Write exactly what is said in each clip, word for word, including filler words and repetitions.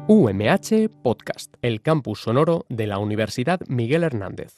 U M H Podcast, el campus sonoro de la Universidad Miguel Hernández.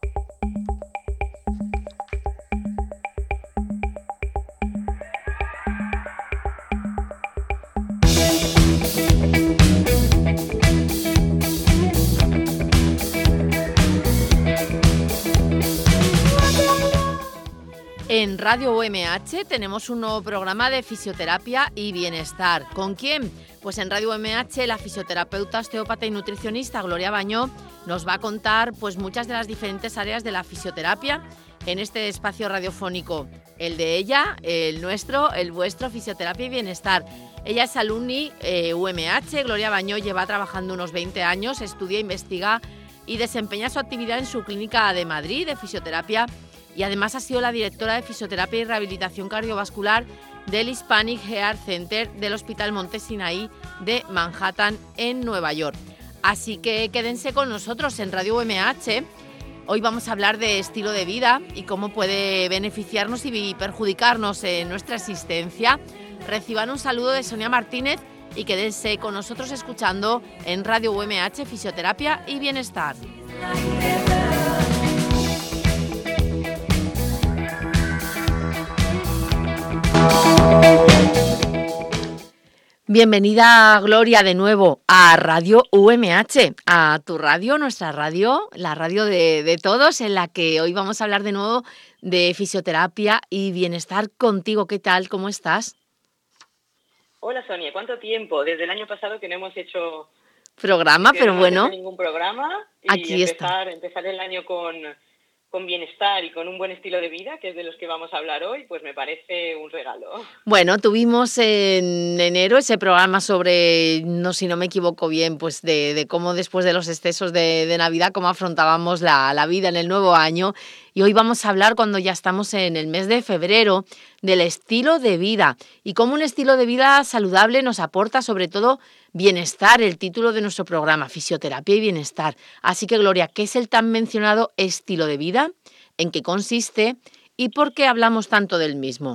En Radio U M H tenemos un nuevo programa de fisioterapia y bienestar. ¿Con quién? Pues en Radio U M H la fisioterapeuta, osteópata y nutricionista Gloria Bañó nos va a contar pues muchas de las diferentes áreas de la fisioterapia en este espacio radiofónico. El de ella, el nuestro, el vuestro, fisioterapia y bienestar. Ella es alumni eh, U M H. Gloria Bañó lleva trabajando unos veinte años, estudia, investiga y desempeña su actividad en su clínica de Madrid de fisioterapia. Y además ha sido la directora de Fisioterapia y Rehabilitación Cardiovascular del Hispanic Heart Center del Hospital Monte Sinaí de Manhattan, en Nueva York. Así que quédense con nosotros en Radio U M H. Hoy vamos a hablar de estilo de vida y cómo puede beneficiarnos y perjudicarnos en nuestra existencia. Reciban un saludo de Sonia Martínez y quédense con nosotros escuchando en Radio U M H Fisioterapia y Bienestar. Bienvenida, Gloria, de nuevo a Radio U M H, a tu radio, nuestra radio, la radio de, de todos, en la que hoy vamos a hablar de nuevo de fisioterapia y bienestar contigo. ¿Qué tal? ¿Cómo estás? Hola, Sonia. ¿Cuánto tiempo? Desde el año pasado que no hemos hecho programa, pero no bueno, hemos hecho ningún programa y aquí empezar, está. empezar el año con... con bienestar y con un buen estilo de vida, que es de los que vamos a hablar hoy, pues me parece un regalo. Bueno, tuvimos en enero ese programa sobre, no si no me equivoco bien, pues de, de cómo después de los excesos de, de Navidad, cómo afrontábamos la, la vida en el nuevo año. Y hoy vamos a hablar, cuando ya estamos en el mes de febrero, del estilo de vida y cómo un estilo de vida saludable nos aporta sobre todo bienestar, el título de nuestro programa, Fisioterapia y Bienestar. Así que, Gloria, ¿qué es el tan mencionado estilo de vida? ¿En qué consiste? ¿Y por qué hablamos tanto del mismo?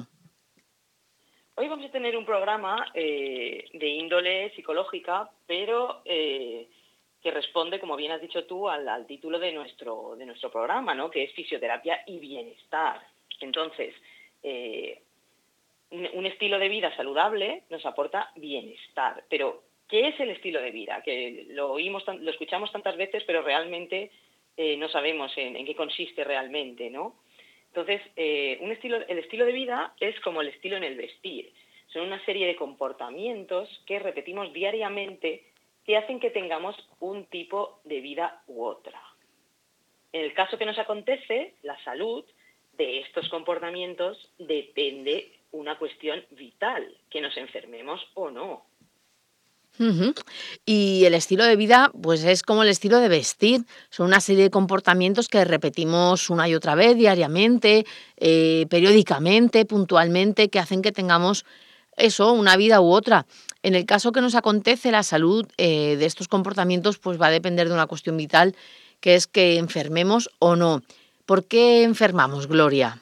Hoy vamos a tener un programa eh, de índole psicológica, pero eh, que responde, como bien has dicho tú, al, al título de nuestro, de nuestro programa, ¿no? Que es Fisioterapia y Bienestar. Entonces, eh, un, un estilo de vida saludable nos aporta bienestar, pero ¿qué es el estilo de vida? Que lo oímos, lo escuchamos tantas veces, pero realmente eh, no sabemos en, en qué consiste realmente, ¿no? Entonces, eh, un estilo, el estilo de vida es como el estilo en el vestir. Son una serie de comportamientos que repetimos diariamente que hacen que tengamos un tipo de vida u otra. En el caso que nos acontece, la salud de estos comportamientos depende una cuestión vital, que nos enfermemos o no. Uh-huh. Y el estilo de vida, pues es como el estilo de vestir. Son una serie de comportamientos que repetimos una y otra vez, diariamente, eh, periódicamente, puntualmente, que hacen que tengamos eso, una vida u otra. En el caso que nos acontece, la salud eh, de estos comportamientos pues va a depender de una cuestión vital, que es que enfermemos o no. ¿Por qué enfermamos, Gloria?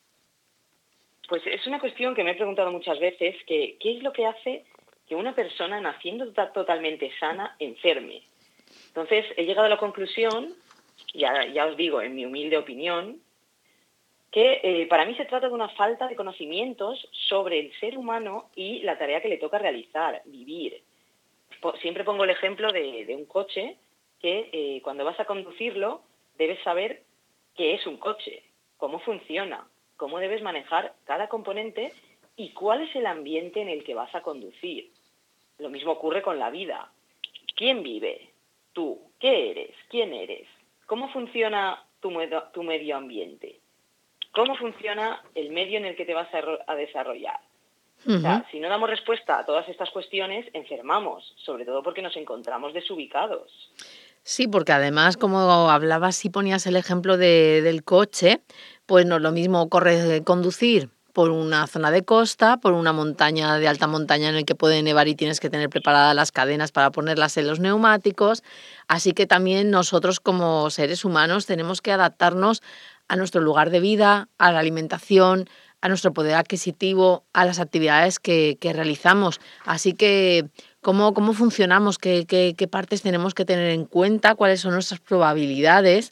Pues es una cuestión que me he preguntado muchas veces, que ¿qué es lo que hace que una persona naciendo totalmente sana enferme? Entonces he llegado a la conclusión, ya, ya os digo, en mi humilde opinión, que eh, para mí se trata de una falta de conocimientos sobre el ser humano y la tarea que le toca realizar, vivir. Siempre pongo el ejemplo de, de un coche que eh, cuando vas a conducirlo debes saber qué es un coche, cómo funciona, cómo debes manejar cada componente y cuál es el ambiente en el que vas a conducir. Lo mismo ocurre con la vida. ¿Quién vive? Tú. ¿Qué eres? ¿Quién eres? ¿Cómo funciona tu, medio, tu medio ambiente? ¿Cómo funciona el medio en el que te vas a, a desarrollar? Uh-huh. O sea, si no damos respuesta a todas estas cuestiones, enfermamos, sobre todo porque nos encontramos desubicados. Sí, porque además, como hablabas y ponías el ejemplo de, del coche, pues no es lo mismo corre, conducir por una zona de costa, por una montaña de alta montaña en el que puede nevar y tienes que tener preparadas las cadenas para ponerlas en los neumáticos. Así que también nosotros como seres humanos tenemos que adaptarnos a nuestro lugar de vida, a la alimentación, a nuestro poder adquisitivo, a las actividades que, que realizamos. Así que cómo, cómo funcionamos, qué, qué, qué partes tenemos que tener en cuenta, cuáles son nuestras probabilidades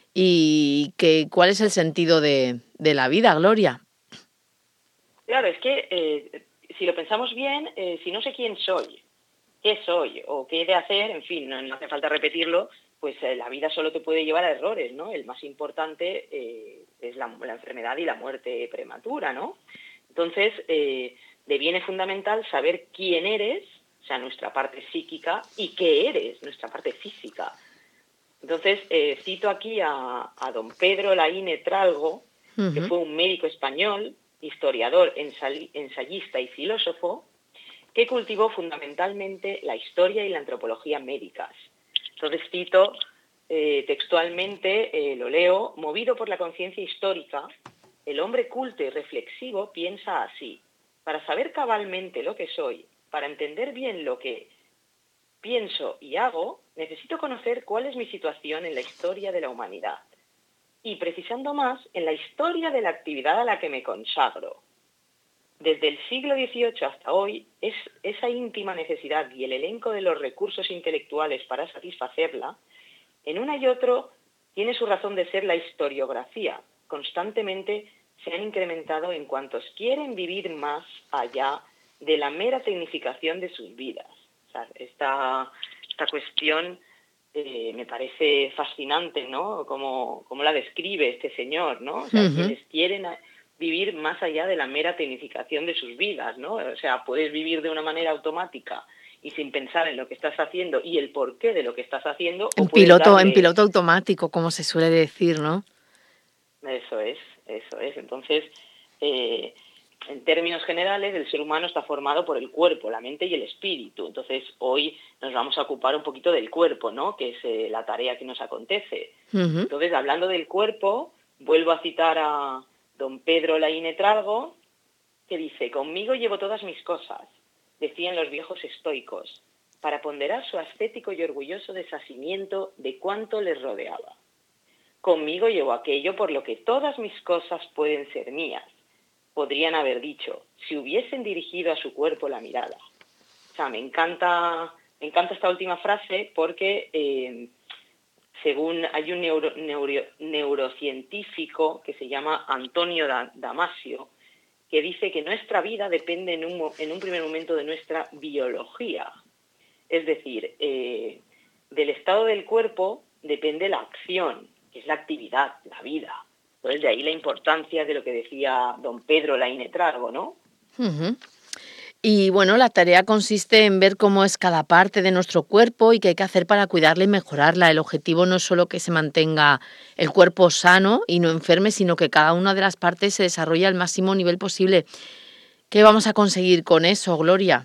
y que, cuál es el sentido de, de la vida, Gloria. Claro, es que eh, si lo pensamos bien, eh, si no sé quién soy, qué soy o qué he de hacer, en fin, no, no hace falta repetirlo, pues eh, la vida solo te puede llevar a errores, ¿no? El más importante eh, es la, la enfermedad y la muerte prematura, ¿no? Entonces, eh, deviene fundamental saber quién eres, o sea, nuestra parte psíquica, y qué eres, nuestra parte física. Entonces, eh, cito aquí a, a don Pedro Laínez Tralgo, uh-huh. que fue un médico español, historiador, ensay, ensayista y filósofo, que cultivó fundamentalmente la historia y la antropología médicas. Entonces cito eh, textualmente, eh, lo leo, movido por la conciencia histórica, el hombre culto y reflexivo piensa así: para saber cabalmente lo que soy, para entender bien lo que pienso y hago, necesito conocer cuál es mi situación en la historia de la humanidad. Y precisando más, en la historia de la actividad a la que me consagro. Desde el siglo dieciocho hasta hoy, es esa íntima necesidad y el elenco de los recursos intelectuales para satisfacerla, en una y otro tiene su razón de ser la historiografía. Constantemente se han incrementado en cuantos quieren vivir más allá de la mera tecnificación de sus vidas. O sea, esta, esta cuestión eh, me parece fascinante, ¿no? Como, como la describe este señor, ¿no? O sea, uh-huh. quienes quieren vivir más allá de la mera tecnificación de sus vidas, ¿no? O sea, puedes vivir de una manera automática y sin pensar en lo que estás haciendo y el porqué de lo que estás haciendo. En piloto, darle... en piloto automático, como se suele decir, ¿no? Eso es, eso es. Entonces, eh, en términos generales, el ser humano está formado por el cuerpo, la mente y el espíritu. Entonces, hoy nos vamos a ocupar un poquito del cuerpo, ¿no? Que es eh, la tarea que nos acontece. Uh-huh. Entonces, hablando del cuerpo, vuelvo a citar a don Pedro Laínez Tralgo, que dice: conmigo llevo todas mis cosas, decían los viejos estoicos, para ponderar su ascético y orgulloso deshacimiento de cuanto les rodeaba. Conmigo llevo aquello por lo que todas mis cosas pueden ser mías, podrían haber dicho, si hubiesen dirigido a su cuerpo la mirada. O sea, me encanta, me encanta esta última frase porque eh, según hay un neuro, neuro, neurocientífico que se llama Antonio Damasio, que dice que nuestra vida depende en un, en un primer momento de nuestra biología. Es decir, eh, del estado del cuerpo depende la acción, que es la actividad, la vida. Entonces, de ahí la importancia de lo que decía don Pedro Laínez Tralgo, ¿no? Uh-huh. Y bueno, la tarea consiste en ver cómo es cada parte de nuestro cuerpo y qué hay que hacer para cuidarla y mejorarla. El objetivo no es solo que se mantenga el cuerpo sano y no enferme, sino que cada una de las partes se desarrolle al máximo nivel posible. ¿Qué vamos a conseguir con eso, Gloria?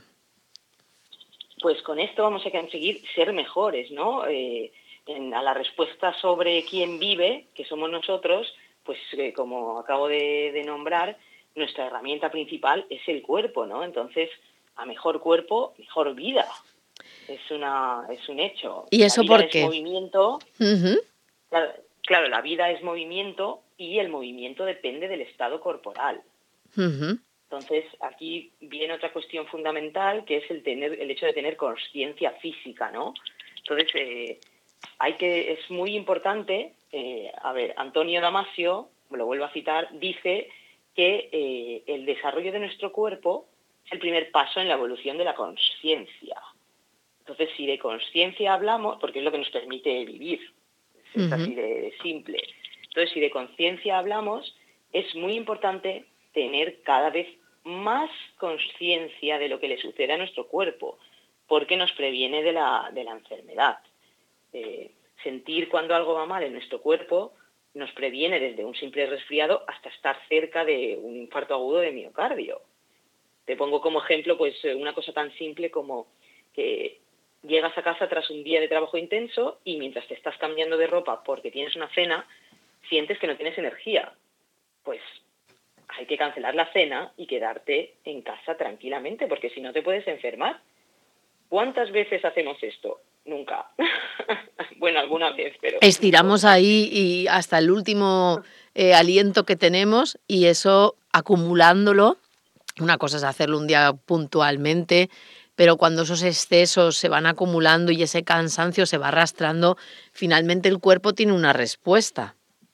Pues con esto vamos a conseguir ser mejores, ¿no? Eh, en, a la respuesta sobre quién vive, que somos nosotros, pues eh, como acabo de, de nombrar, nuestra herramienta principal es el cuerpo, ¿no? Entonces, a mejor cuerpo, mejor vida. Es una es un hecho. ¿Y eso la vida por qué? Es movimiento. Uh-huh. Claro, claro, la vida es movimiento y el movimiento depende del estado corporal. Uh-huh. Entonces, aquí viene otra cuestión fundamental, que es el tener el hecho de tener consciencia física, ¿no? Entonces, eh, hay que es muy importante, eh, a ver, Antonio Damasio, lo vuelvo a citar, dice que eh, el desarrollo de nuestro cuerpo es el primer paso en la evolución de la consciencia. Entonces, si de consciencia hablamos, porque es lo que nos permite vivir, es uh-huh. así de simple. Entonces, si de conciencia hablamos, es muy importante tener cada vez más conciencia de lo que le sucede a nuestro cuerpo, porque nos previene de la, de la enfermedad. Eh, sentir cuando algo va mal en nuestro cuerpo nos previene desde un simple resfriado hasta estar cerca de un infarto agudo de miocardio. Te pongo como ejemplo pues una cosa tan simple como que llegas a casa tras un día de trabajo intenso y mientras te estás cambiando de ropa porque tienes una cena, sientes que no tienes energía. Pues hay que cancelar la cena y quedarte en casa tranquilamente, porque si no te puedes enfermar. ¿Cuántas veces hacemos esto? Nunca. Bueno, alguna vez, pero... Estiramos ahí y hasta el último eh, aliento que tenemos y eso acumulándolo, una cosa es hacerlo un día puntualmente, pero cuando esos excesos se van acumulando y ese cansancio se va arrastrando, finalmente el cuerpo tiene una respuesta.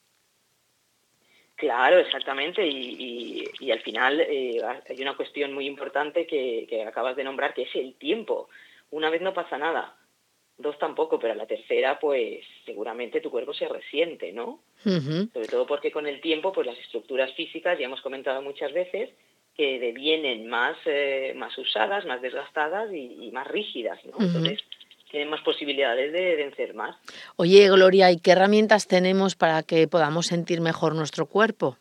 Claro, exactamente, y, y, y al final eh, hay una cuestión muy importante que, que acabas de nombrar, que es el tiempo. Una vez no pasa nada, dos tampoco, pero a la tercera, pues seguramente tu cuerpo se resiente, ¿no? Uh-huh. Sobre todo porque con el tiempo, pues las estructuras físicas, ya hemos comentado muchas veces, que devienen más, eh, más usadas, más desgastadas y, y más rígidas, ¿no? Uh-huh. Entonces tienen más posibilidades de, de enfermar. Oye, Gloria, ¿y qué herramientas tenemos para que podamos sentir mejor nuestro cuerpo?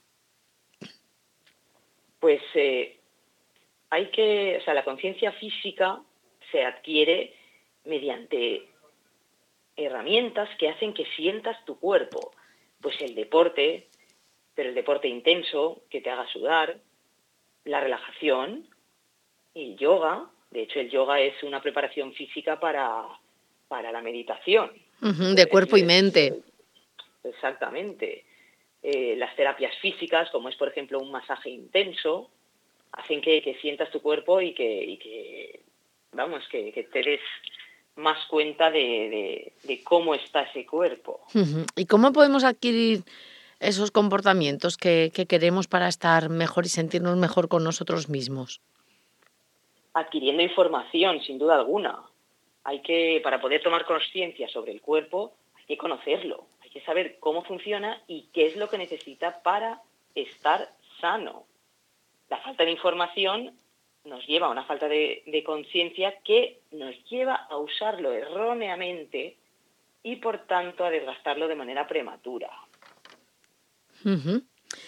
Pues eh, hay que, o sea, la conciencia física se adquiere mediante herramientas que hacen que sientas tu cuerpo. Pues el deporte, pero el deporte intenso, que te haga sudar, la relajación, el yoga. De hecho, el yoga es una preparación física para, para la meditación. Uh-huh, de cuerpo y mente. Exactamente. Eh, las terapias físicas, como es, por ejemplo, un masaje intenso, hacen que, que sientas tu cuerpo y que, y que vamos, que, que te des más cuenta de, de, de cómo está ese cuerpo. Uh-huh. ¿Y cómo podemos adquirir esos comportamientos que, que queremos para estar mejor y sentirnos mejor con nosotros mismos? Adquiriendo información, sin duda alguna. Hay que, para poder tomar conciencia sobre el cuerpo, hay que conocerlo, hay que saber cómo funciona y qué es lo que necesita para estar sano. La falta de información nos lleva a una falta de, de conciencia que nos lleva a usarlo erróneamente y, por tanto, a desgastarlo de manera prematura. Uh-huh.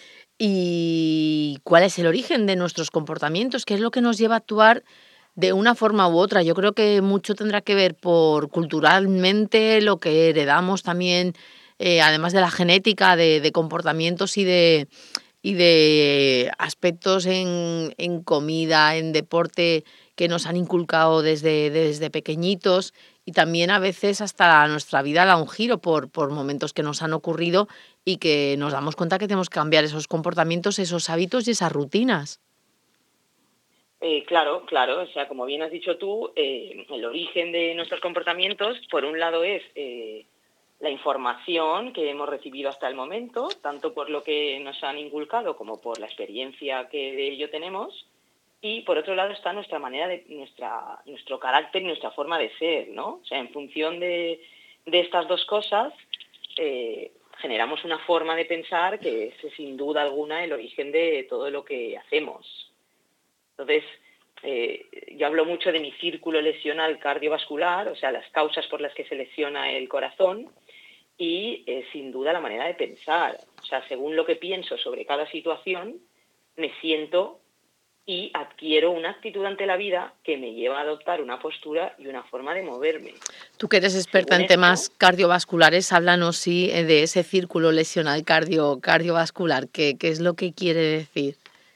¿Y cuál es el origen de nuestros comportamientos? ¿Qué es lo que nos lleva a actuar de una forma u otra? Yo creo que mucho tendrá que ver por culturalmente, lo que heredamos también, eh, además de la genética, de, de comportamientos y de, y de aspectos en, en comida, en deporte, que nos han inculcado desde, desde pequeñitos, y también a veces hasta nuestra vida da un giro por, por momentos que nos han ocurrido y que nos damos cuenta que tenemos que cambiar esos comportamientos, esos hábitos y esas rutinas. Eh, claro, claro, o sea, como bien has dicho tú, eh, el origen de nuestros comportamientos, por un lado, es eh, la información que hemos recibido hasta el momento, tanto por lo que nos han inculcado como por la experiencia que de ello tenemos, y por otro lado está nuestra manera de, nuestra, nuestro carácter y nuestra forma de ser, ¿no? O sea, en función de, de estas dos cosas, eh, generamos una forma de pensar que es sin duda alguna el origen de todo lo que hacemos. Entonces, eh, yo hablo mucho de mi círculo lesional cardiovascular, o sea, las causas por las que se lesiona el corazón y, eh, sin duda, la manera de pensar. O sea, según lo que pienso sobre cada situación, me siento y adquiero una actitud ante la vida que me lleva a adoptar una postura y una forma de moverme. Tú que eres experta según en temas esto, cardiovasculares, háblanos sí de ese círculo lesional cardio, cardiovascular. ¿Qué, qué es lo que quiere decir?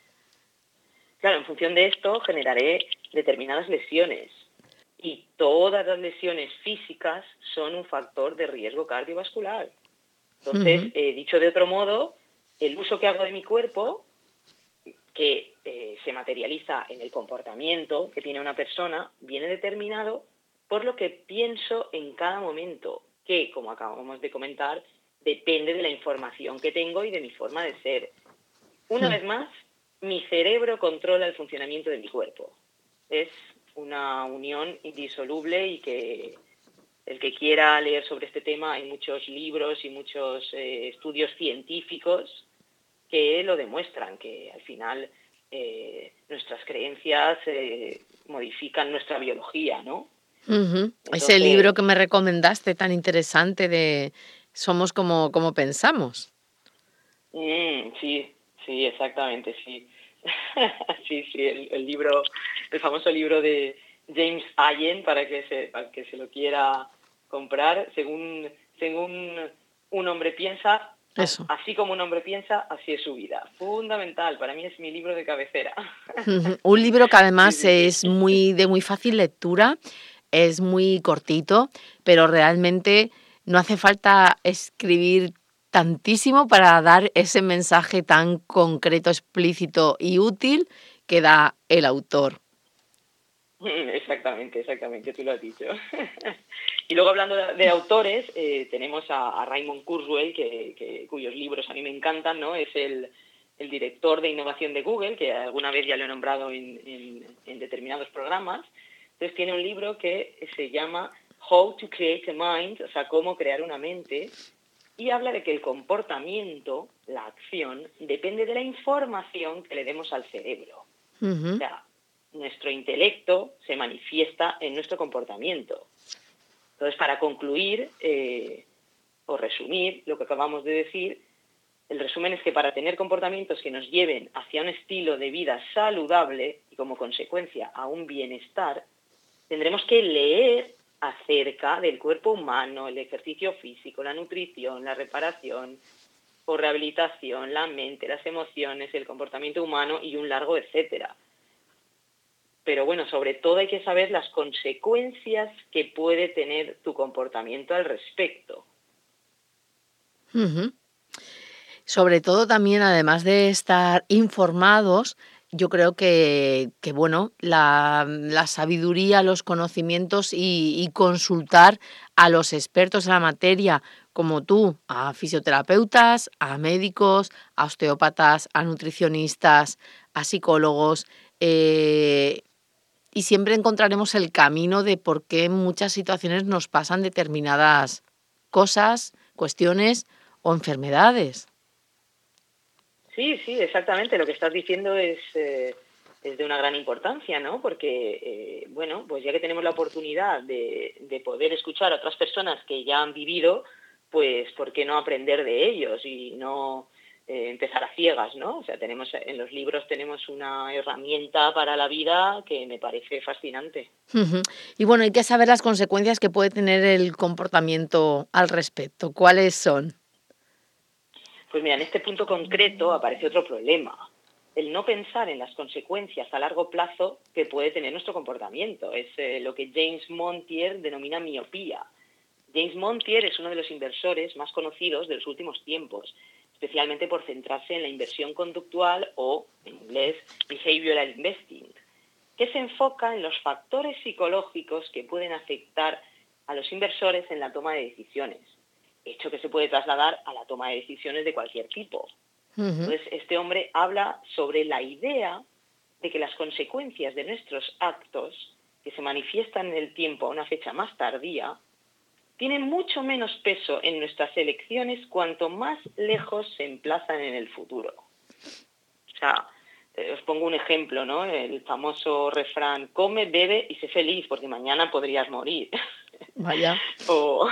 Claro, en función de esto generaré determinadas lesiones y todas las lesiones físicas son un factor de riesgo cardiovascular. Entonces, uh-huh. eh, dicho de otro modo, el uso que hago de mi cuerpo, que eh, se materializa en el comportamiento que tiene una persona, viene determinado por lo que pienso en cada momento, que, como acabamos de comentar, depende de la información que tengo y de mi forma de ser. Una uh-huh. vez más, mi cerebro controla el funcionamiento de mi cuerpo. Es una unión indisoluble y que el que quiera leer sobre este tema, hay muchos libros y muchos eh, estudios científicos que lo demuestran, que al final eh, nuestras creencias eh, modifican nuestra biología, ¿no? Uh-huh. Entonces, ese libro que me recomendaste tan interesante de Somos como, como pensamos. Mm, sí, sí, exactamente, sí. sí, sí, el, el libro, el famoso libro de James Allen, para que se, para que se lo quiera comprar, según, según un hombre piensa, Eso. Así como un hombre piensa, así es su vida. Fundamental, para mí es mi libro de cabecera. Uh-huh. Un libro que además sí, sí, sí. es muy de muy fácil lectura, es muy cortito, pero realmente no hace falta escribir tantísimo para dar ese mensaje tan concreto, explícito y útil que da el autor. Exactamente, exactamente, tú lo has dicho. Y luego hablando de, de autores, eh, tenemos a, a Raymond Kurzweil, que, que, cuyos libros a mí me encantan, ¿no? Es el, el director de innovación de Google, que alguna vez ya lo he nombrado en, en, en determinados programas. Entonces tiene un libro que se llama How to Create a Mind, o sea, cómo crear una mente, y habla de que el comportamiento, la acción, depende de la información que le demos al cerebro. Uh-huh. O sea, nuestro intelecto se manifiesta en nuestro comportamiento. Entonces, para concluir eh, o resumir lo que acabamos de decir, el resumen es que para tener comportamientos que nos lleven hacia un estilo de vida saludable y como consecuencia a un bienestar, tendremos que leer acerca del cuerpo humano, el ejercicio físico, la nutrición, la reparación o rehabilitación, la mente, las emociones, el comportamiento humano y un largo etcétera. Pero bueno, sobre todo hay que saber las consecuencias que puede tener tu comportamiento al respecto. Uh-huh. Sobre todo también, además de estar informados, yo creo que, que bueno, la, la sabiduría, los conocimientos y, y consultar a los expertos en la materia, como tú, a fisioterapeutas, a médicos, a osteópatas, a nutricionistas, a psicólogos, eh, y siempre encontraremos el camino de por qué en muchas situaciones nos pasan determinadas cosas, cuestiones o enfermedades. Sí, sí, exactamente. Lo que estás diciendo es, eh, es de una gran importancia, ¿no? Porque, eh, bueno, pues ya que tenemos la oportunidad de, de poder escuchar a otras personas que ya han vivido, pues ¿por qué no aprender de ellos y no eh, empezar a ciegas, ¿no? O sea, tenemos en los libros tenemos una herramienta para la vida que me parece fascinante. Uh-huh. Y bueno, hay que saber las consecuencias que puede tener el comportamiento al respecto. ¿Cuáles son? Pues mira, en este punto concreto aparece otro problema. El no pensar en las consecuencias a largo plazo que puede tener nuestro comportamiento. Es eh, lo que James Montier denomina miopía. James Montier es uno de los inversores más conocidos de los últimos tiempos, especialmente por centrarse en la inversión conductual o, en inglés, behavioral investing, que se enfoca en los factores psicológicos que pueden afectar a los inversores en la toma de decisiones, hecho que se puede trasladar a la toma de decisiones de cualquier tipo. Uh-huh. Entonces, este hombre habla sobre la idea de que las consecuencias de nuestros actos, que se manifiestan en el tiempo a una fecha más tardía, tienen mucho menos peso en nuestras elecciones cuanto más lejos se emplazan en el futuro. O sea, eh, os pongo un ejemplo, ¿no? El famoso refrán, come, bebe y sé feliz, porque mañana podrías morir. Vaya. o,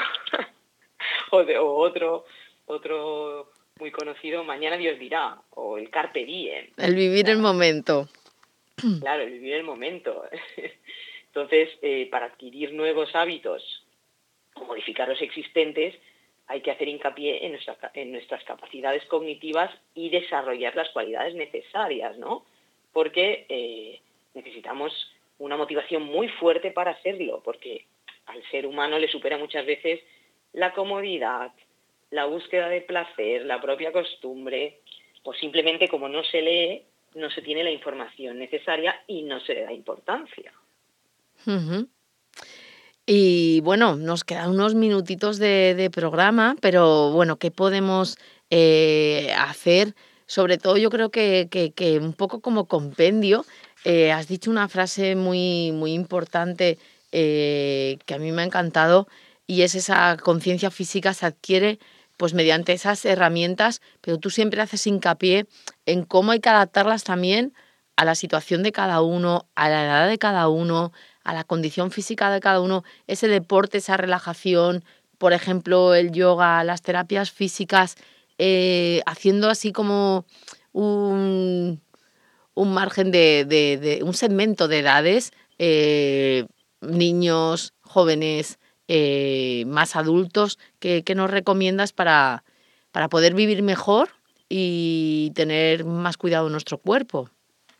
o, de, o otro, otro muy conocido, mañana Dios dirá, o el carpe diem. El vivir claro. el momento. Claro, el vivir el momento. Entonces, eh, para adquirir nuevos hábitos o modificar los existentes, hay que hacer hincapié en, nuestra, en nuestras capacidades cognitivas y desarrollar las cualidades necesarias, ¿no? Porque eh, necesitamos una motivación muy fuerte para hacerlo, porque al ser humano le supera muchas veces la comodidad, la búsqueda de placer, la propia costumbre, o simplemente como no se lee, no se tiene la información necesaria y no se le da importancia. Uh-huh. Y bueno, nos quedan unos minutitos de, de programa, pero bueno, ¿qué podemos eh, hacer? Sobre todo yo creo que, que, que un poco como compendio, eh, has dicho una frase muy, muy importante eh, que a mí me ha encantado, y es esa conciencia física se adquiere pues mediante esas herramientas, pero tú siempre haces hincapié en cómo hay que adaptarlas también a la situación de cada uno, a la edad de cada uno, a la condición física de cada uno, ese deporte, esa relajación, por ejemplo, el yoga, las terapias físicas, eh, haciendo así como un, un margen de, de, de un segmento de edades, eh, niños, jóvenes, eh, más adultos, que, que nos recomiendas para, para poder vivir mejor y tener más cuidado de nuestro cuerpo.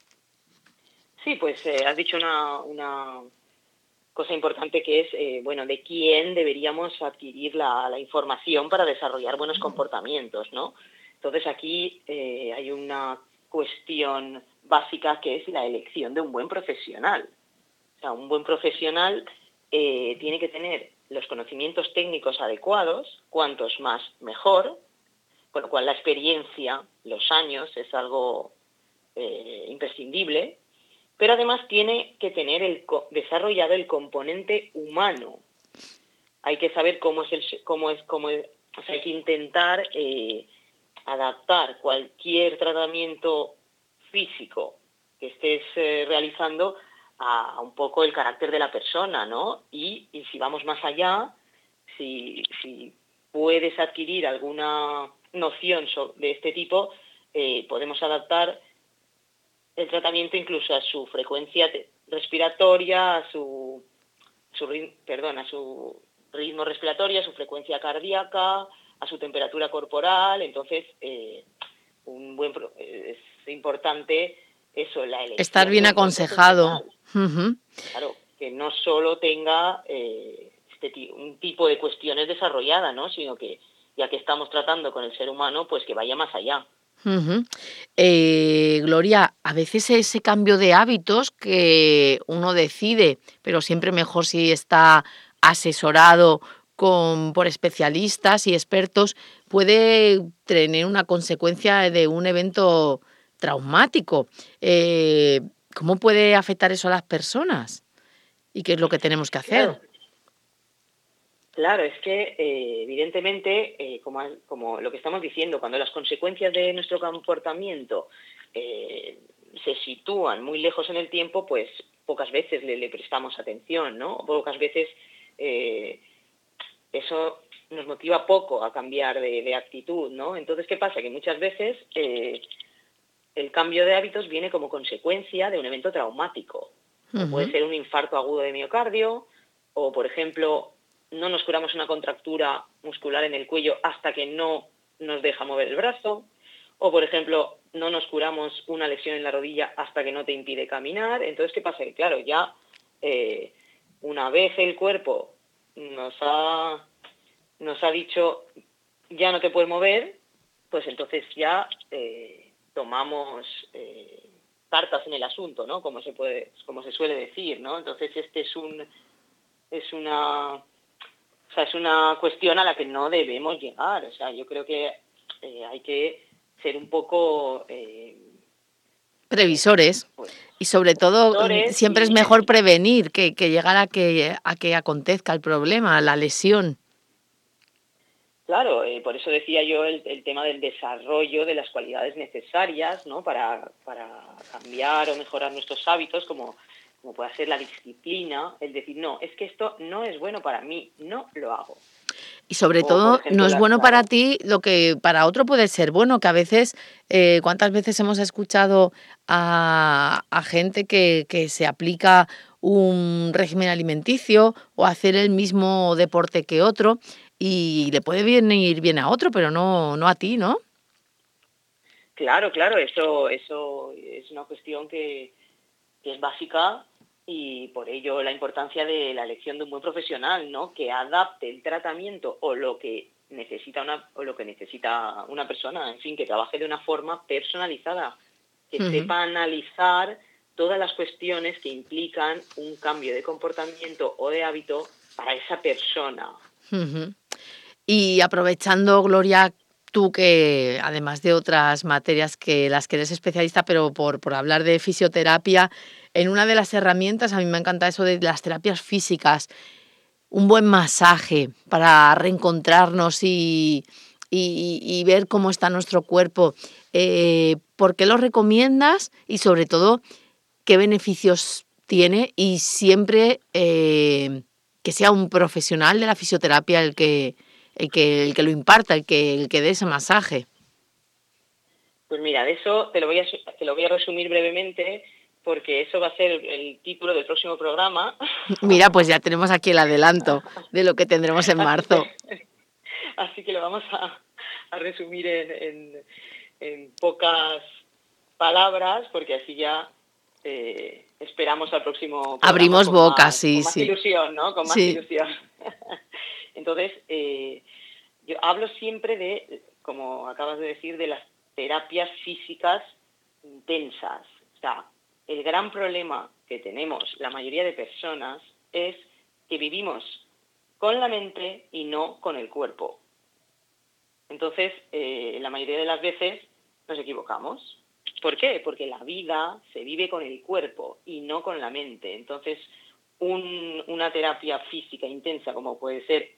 Sí, pues eh, has dicho una, una cosa importante que es, eh, bueno, de quién deberíamos adquirir la, la información para desarrollar buenos comportamientos, ¿no? Entonces aquí eh, hay una cuestión básica que es la elección de un buen profesional. O sea, un buen profesional eh, tiene que tener los conocimientos técnicos adecuados, cuantos más mejor, con lo cual la experiencia, los años, es algo eh, imprescindible, pero además tiene que tener el, desarrollado el componente humano. Hay que saber cómo es el, cómo es, cómo es, o sea, hay que intentar eh, adaptar cualquier tratamiento físico que estés eh, realizando a, a un poco el carácter de la persona, ¿no? Y, y si vamos más allá, si, si puedes adquirir alguna noción de este tipo, eh, podemos adaptar el tratamiento incluso a su frecuencia respiratoria, a su, su perdón, a su ritmo respiratorio, a su frecuencia cardíaca, a su temperatura corporal. Entonces, eh, un buen es importante eso, la elección. Estar bien aconsejado. Uh-huh. Claro, que no solo tenga eh, este, un tipo de cuestiones desarrolladas, ¿no? Sino que, ya que estamos tratando con el ser humano, pues que vaya más allá. Uh-huh. Eh, Gloria, a veces ese cambio de hábitos que uno decide, pero siempre mejor si está asesorado con, por especialistas y expertos, puede tener una consecuencia de un evento traumático. Eh, ¿Cómo puede afectar eso a las personas? ¿Y qué es lo que tenemos que hacer? Claro. Claro, es que eh, evidentemente, eh, como, como lo que estamos diciendo, cuando las consecuencias de nuestro comportamiento eh, se sitúan muy lejos en el tiempo, pues pocas veces le, le prestamos atención, ¿no? Pocas veces eh, eso nos motiva poco a cambiar de, de actitud, ¿no? Entonces, ¿qué pasa? Que muchas veces eh, el cambio de hábitos viene como consecuencia de un evento traumático. Uh-huh. O puede ser un infarto agudo de miocardio, o, por ejemplo, no nos curamos una contractura muscular en el cuello hasta que no nos deja mover el brazo, o, por ejemplo, no nos curamos una lesión en la rodilla hasta que no te impide caminar. Entonces, ¿qué pasa? Que, claro, ya eh, una vez el cuerpo nos ha, nos ha dicho ya no te puedes mover, pues entonces ya eh, tomamos eh, cartas en el asunto, ¿no? Como se puede, como se suele decir, ¿no? Entonces, este es un es una O sea, es una cuestión a la que no debemos llegar. O sea, yo creo que eh, hay que ser un poco eh, previsores. Pues, y sobre todo, siempre y... es mejor prevenir que, que llegar a que, a que acontezca el problema, la lesión. Claro, eh, por eso decía yo el, el tema del desarrollo de las cualidades necesarias, ¿no? Para, para cambiar o mejorar nuestros hábitos, como... como puede ser la disciplina, el decir, no, es que esto no es bueno para mí, no lo hago. Y sobre o, todo, ejemplo, no es bueno para ti lo que para otro puede ser bueno, que a veces, eh, ¿cuántas veces hemos escuchado a, a gente que, que se aplica un régimen alimenticio o hacer el mismo deporte que otro y le puede venir bien a otro, pero no, no a ti, ¿no? Claro, claro, eso, eso es una cuestión que, que es básica. Y por ello la importancia de la elección de un buen profesional, ¿no? Que adapte el tratamiento o lo que necesita una o lo que necesita una persona, en fin, que trabaje de una forma personalizada, que uh-huh. sepa analizar todas las cuestiones que implican un cambio de comportamiento o de hábito para esa persona. Uh-huh. Y aprovechando, Gloria, tú que además de otras materias que las que eres especialista, pero por, por hablar de fisioterapia, en una de las herramientas, a mí me encanta eso de las terapias físicas, un buen masaje para reencontrarnos y, y, y ver cómo está nuestro cuerpo. Eh, ¿Por qué lo recomiendas? Y sobre todo, ¿qué beneficios tiene? Y siempre eh, que sea un profesional de la fisioterapia el que, el que, el que lo imparta, el que, el que dé ese masaje. Pues mira, de eso te lo voy a, te lo voy a resumir brevemente, porque eso va a ser el título del próximo programa. Mira, pues ya tenemos aquí el adelanto de lo que tendremos en marzo. Así que, así que lo vamos a, a resumir en, en, en pocas palabras, porque así ya eh, esperamos al próximo programa. Abrimos bocas, más, sí, con más sí. ilusión, ¿no? Con más sí. ilusión. Entonces, eh, yo hablo siempre de, como acabas de decir, de las terapias físicas intensas. O sea, el gran problema que tenemos la mayoría de personas es que vivimos con la mente y no con el cuerpo. Entonces, eh, la mayoría de las veces nos equivocamos. ¿Por qué? Porque la vida se vive con el cuerpo y no con la mente. Entonces, un, una terapia física intensa, como puede ser,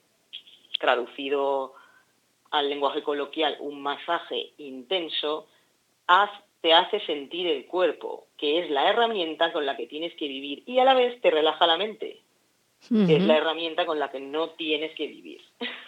traducido al lenguaje coloquial, un masaje intenso, haz, te hace sentir el cuerpo, que es la herramienta con la que tienes que vivir, y a la vez te relaja la mente, uh-huh. que es la herramienta con la que no tienes que vivir.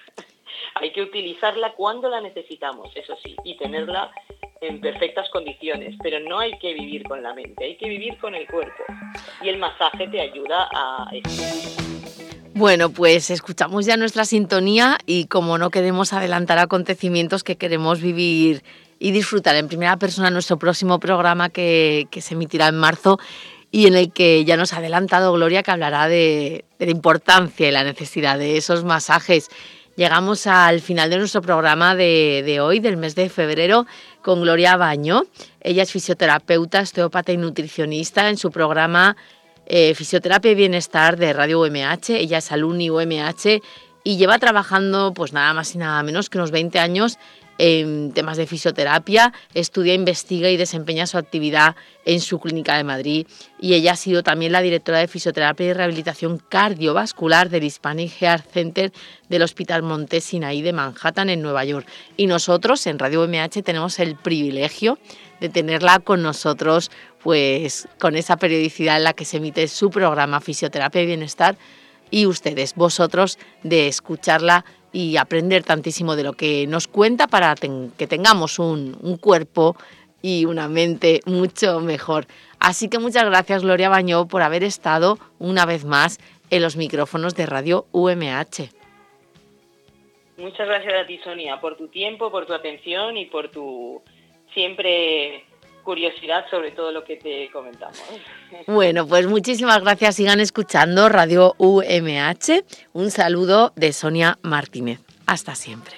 Hay que utilizarla cuando la necesitamos, eso sí, y tenerla en perfectas condiciones, pero no hay que vivir con la mente, hay que vivir con el cuerpo. Y el masaje te ayuda a eso. Bueno, pues escuchamos ya nuestra sintonía y como no queremos adelantar acontecimientos que queremos vivir y disfrutar en primera persona nuestro próximo programa que, que se emitirá en marzo y en el que ya nos ha adelantado Gloria, que hablará de, de la importancia y la necesidad de esos masajes. Llegamos al final de nuestro programa de, de hoy, del mes de febrero, con Gloria Bañó. Ella es fisioterapeuta, osteópata y nutricionista. En su programa eh, Fisioterapia y Bienestar de Radio U M H. Ella es alumni U M H y lleva trabajando pues nada más y nada menos que unos veinte años en temas de fisioterapia. Estudia, investiga y desempeña su actividad en su clínica de Madrid. Y ella ha sido también la directora de Fisioterapia y Rehabilitación Cardiovascular del Hispanic Heart Center del Hospital Monte Sinaí de Manhattan, en Nueva York. Y nosotros, en Radio U M H, tenemos el privilegio de tenerla con nosotros, pues con esa periodicidad en la que se emite su programa Fisioterapia y Bienestar, y ustedes, vosotros, de escucharla y aprender tantísimo de lo que nos cuenta para ten, que tengamos un, un cuerpo y una mente mucho mejor. Así que muchas gracias, Gloria Bañó, por haber estado una vez más en los micrófonos de Radio U M H. Muchas gracias a ti, Sonia, por tu tiempo, por tu atención y por tu siempre curiosidad sobre todo lo que te comentamos. Bueno, pues muchísimas gracias. Sigan escuchando Radio U M H. Un saludo de Sonia Martínez. Hasta siempre.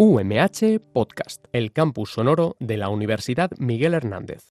U M H Podcast, el campus sonoro de la Universidad Miguel Hernández.